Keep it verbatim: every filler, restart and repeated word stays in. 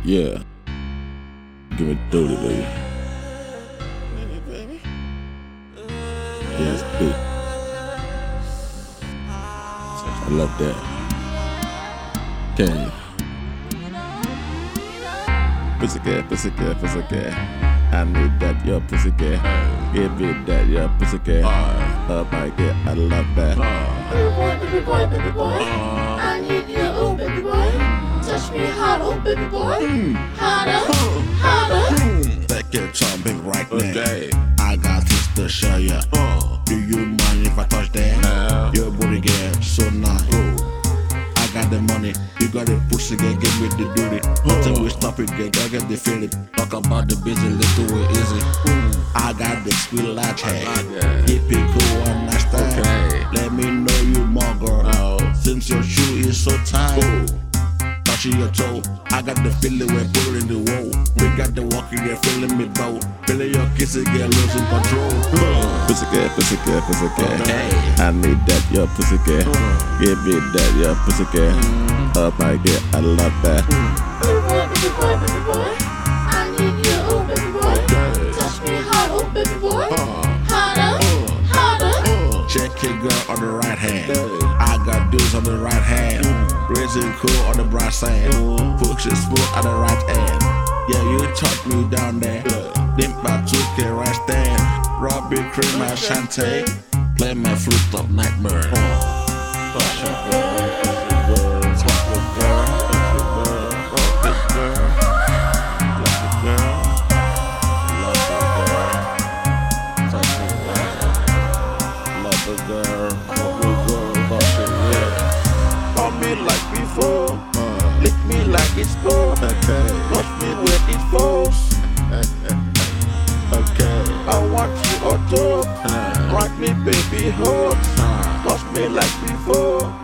Yeah. Give me dirty, baby. Yes, big. I love that. Okay. Pussycat, pussycat, pussycat. I need that, your pussycat. Give me that, your pussycat. Oh my God, I love that. Baby boy, baby boy, baby boy. I need you, oh baby boy. Touch me hard, oh baby boy. Harder, harder. Take your jumping right now. Okay. I got this to show ya. Oh. Do you mind if I touch that? Yeah. Your booty get so nice. Oh. I got the money, you got the pussy, girl, give me the duty. Nothing we stop it, girl, I get the feeling. Talk about the business, let's do it easy. I got the sweet latch hair. Keep it cool and nice time. Okay. Let me know you more, girl. Oh. Since your shoe is so tight. Oh. Touching your toe, I got the feeling when put it in the wall. We got the walking, girl, feeling me bow. Feeling your kisses, girl, losing control. Pussycat, pussycat, pussycat. Okay. I need that, your pussycat. Give me that, your pussycat. Oh my God, I love that. Baby boy, baby boy, baby boy. I need you, oh baby boy. Touch me hard, oh baby boy. Harder, harder. Check it, girl, on the right hand. I got dudes on the right hand. Raising cool on the bright side. Push it smooth on the right hand. Yeah, you taught me down there. Then my took a right stand. Robbie cream my shanty. Play my flute of nightmare. Touch it, girl. Touch it, girl. Touch it, girl. Love it, girl. Love it, girl. Touch it, girl. Love it, girl. Love it, girl. Touch it, yeah. Call me like before. Lick me like it's gold. Okay. Touch me with it force. Okay. I want you on top. Rock me, baby, hot. Touch me like before.